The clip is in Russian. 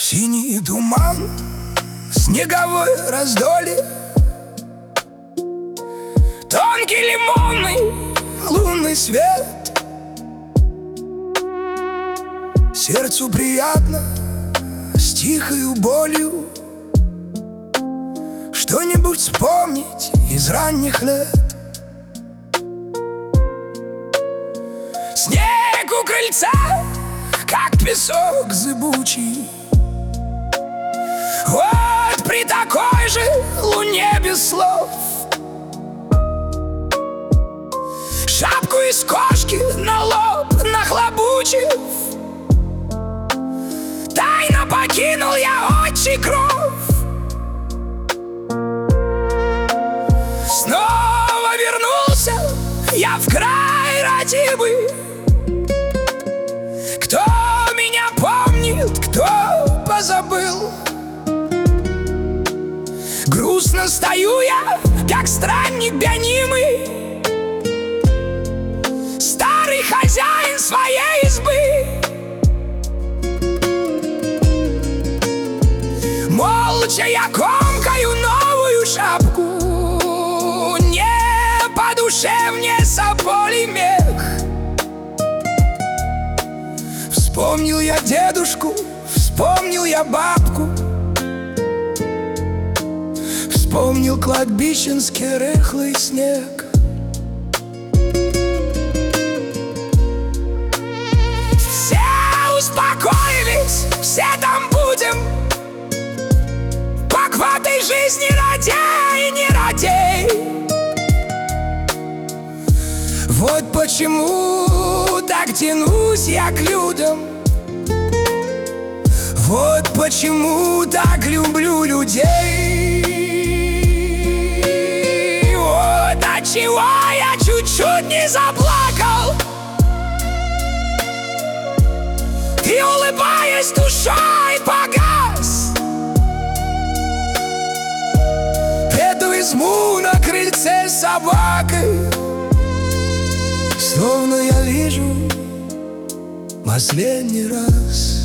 Синий туман, снеговое раздолье, тонкий лимонный лунный свет. Сердцу приятно с тихою болью что-нибудь вспомнить из ранних лет. Снег у крыльца, как песок зыбучий. Вот при такой же луне без слов шапку из кошки на лоб нахлобучив, тайно покинул я отчий кров. Снова вернулся я в край родимый. Кто меня помнит, кто позабыл? Грустно стою я, как странник гонимый, старый хозяин своей избы. Молча я комкаю новую шапку, не по душе мне соболей мех. Вспомнил я дедушку, вспомнил я бабку, вспомнил кладбищенский рыхлый снег. Все успокоились, все там будем, как в этой жизни радей и не радей. Вот почему так тянусь я к людям, вот почему так люблю людей. Вот отчего я чуть-чуть не заплакал и, улыбаясь душой, погас. Эту изму на крыльце с собакой словно я вижу последний раз.